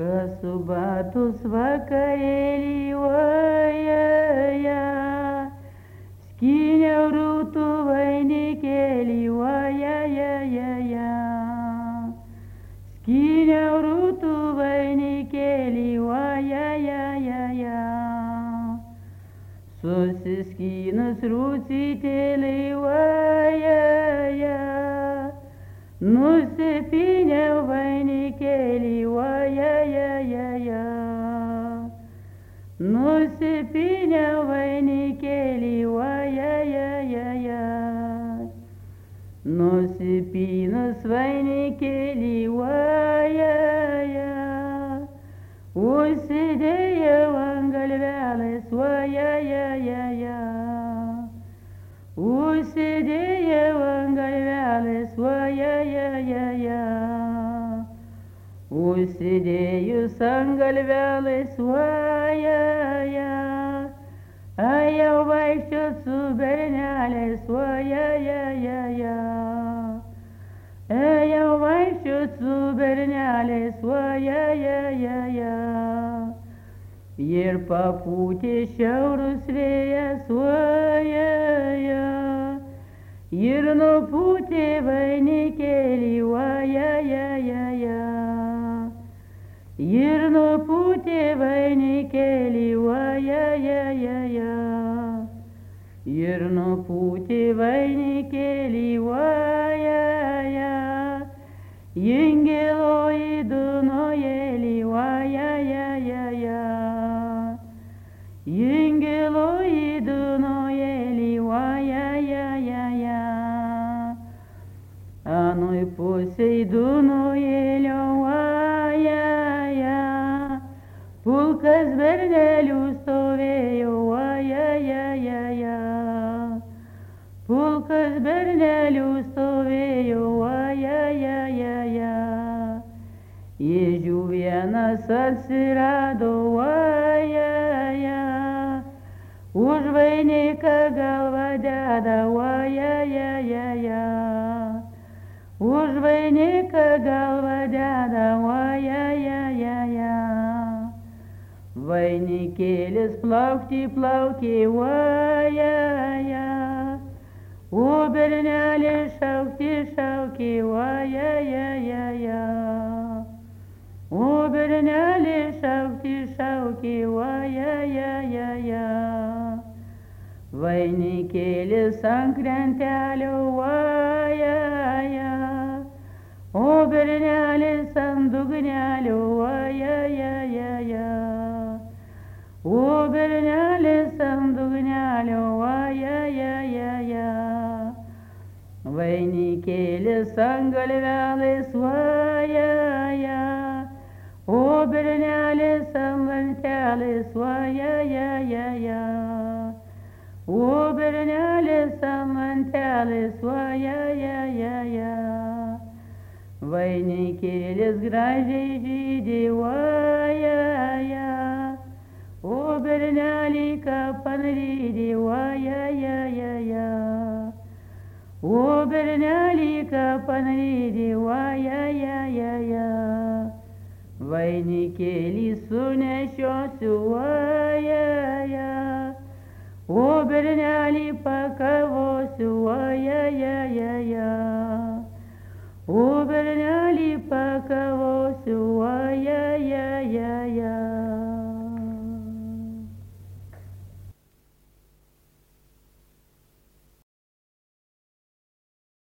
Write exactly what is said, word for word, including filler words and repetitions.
Kasų batus vakarėlį, ojeja, skyniau rūtų vainikėlį, ojejejeja, skyniau rūtų vainikėlį, ojejejeja, susiskynus rūsytėlį, ojeja, nusipyniau vainikėlį, ojejejeja, nusipyniau vainikėlį, ojejejeja, nusipynus vainikėlį, ojeja, užsidėjau ant galvelės, ojejejeja, užsidėjau ant galvelės, ojejejeja, užsidėjus ant galvelės, ojeja, ėjau vaikščiot su bernelės, ojejejeja, ėjau vaikščiot su bernelės, ojejejeja, ir papūtė šiaurus vėjas, ojeja, ir nupūtė vainikėlį, ojejejeja, ir nupūtė vainikėlį, ojejejeja, ir nupūtė vainikėlį, ojeja, ingelo į dunojėlį, ojejejeja, ingelo į dunojėlį, ojejejeja, anoj pusėj dunojėlio, ojeja, pulkas bernelių stovėjo, ojejejeja, pulkas bernelių stovėjo, ojejejeja, Jėžių vienas atsirado, ojeja, už vainiką galvą deda, ojejejeja, už vainiką galvą deda, ojejejeja, vainikėlis plaukti plaukė, ojeja, o bernelė šaukti šaukė, ojejejeja, o bernelė šaukti šaukė, ojejejeja, vainikėlis ant krentelio, ojeja, o bernelis ant dugnelio, ojejejeja, o bernelis ant dugnelio, ojejejeja, vainikėlis ant galvelės, ojeja, o bernelis ant lentelės, ojejejeja, o bernelis ant lentelės, ojejejeja, vainikėlis gražiai žydė, ojeja, o bernelį kapan rydė, ojejejeja, o bernelį kapan rydė, ojejejeja, vainikėlį sunešiosiu, ojeja, o bernelį pakavosiu, ojejejeja, o bernelį